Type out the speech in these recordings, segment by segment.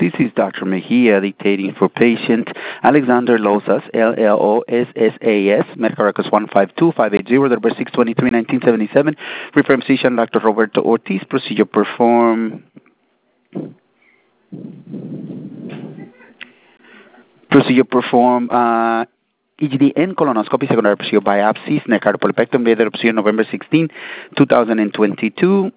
This is Dr. Mejia dictating for patient Alexander Losas, L-L-O-S-S-A-S, medical records 152580, number 623-1977. Referring physician Dr. Roberto Ortiz. Procedure performed. EGD and colonoscopy, secondary procedure biopsies, neck cardiopulmonectomy, later procedure November 16, 2022.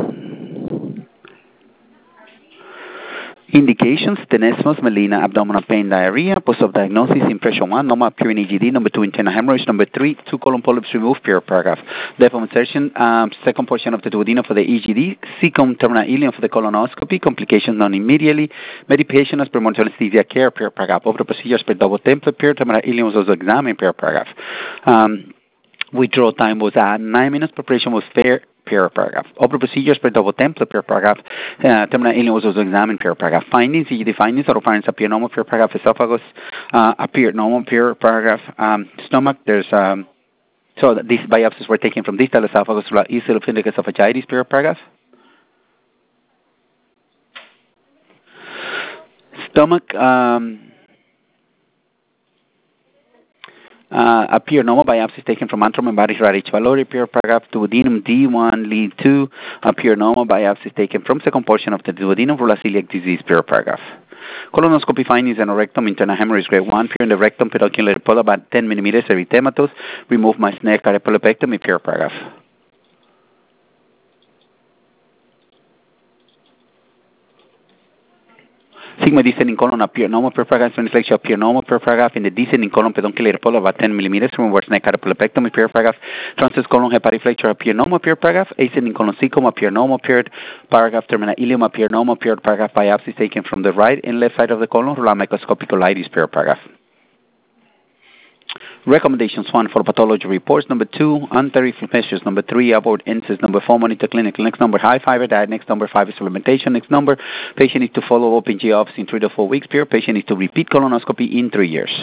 Indications: tenesmus, melena, abdominal pain, diarrhea. Post-op diagnosis: impression 1, normal appearing EGD. Number 2, internal hemorrhage. Number 3, 2 colon polyps removed. Per paragraph. Depth of insertion: second portion of the duodenum for the EGD. Cecum terminal ileum for the colonoscopy. Complications known immediately. Medication as per monitored anesthesia care. Per paragraph. Over procedures per double template. Per terminal ileum was also examined. Per paragraph. Withdrawal time was 9 minutes. Preparation was fair. Per paragraph. Open procedures per double template. Per paragraph. Terminal ileum was also examined. Per paragraph. Findings: EGD findings. Oropharynx appear normal. Per paragraph. Esophagus appeared normal. Per paragraph. Stomach. There's so these biopsies were taken from distal esophagus to eosinophilic esophagitis. Per paragraph. Stomach appear normal. Biopsies taken from antrum and body H. pylori. Per paragraph. Duodenum D1 lead 2 appear normal. Biopsies taken from second portion of the duodenum for celiac disease. Per paragraph. Colonoscopy findings: rectum, internal hemorrhage grade 1. Pure in the rectum, pedunculated polyp about 10 millimeters, erythematous. Remove my neck cardiopulmonectomy. Per paragraph. Sigma descending colon appear normal. Per paragraph. Inflection appear normal. Per paragraph. In the descending colon, pedunculated polyp about 10 millimeters. Remove neck cardiopulmonectomy. Per paragraph. Transverse colon hepatic flexure appear normal. Per paragraph. Ascending colon cecum appear normal. Per paragraph. Terminal ileum appear normal. Per paragraph. Biopsies taken from the right and left side of the colon. Rural microscopic colitis. Per paragraph. Recommendations: 1, for pathology reports. Number 2, anti-reflux measures. Number 3, avoid NSAIDs. Number 4, monitor clinical. Next number, high fiber diet. Next number, 5 is supplementation. Next number, patient needs to follow up in GI office in 3 to 4 weeks. Patient needs to repeat colonoscopy in 3 years.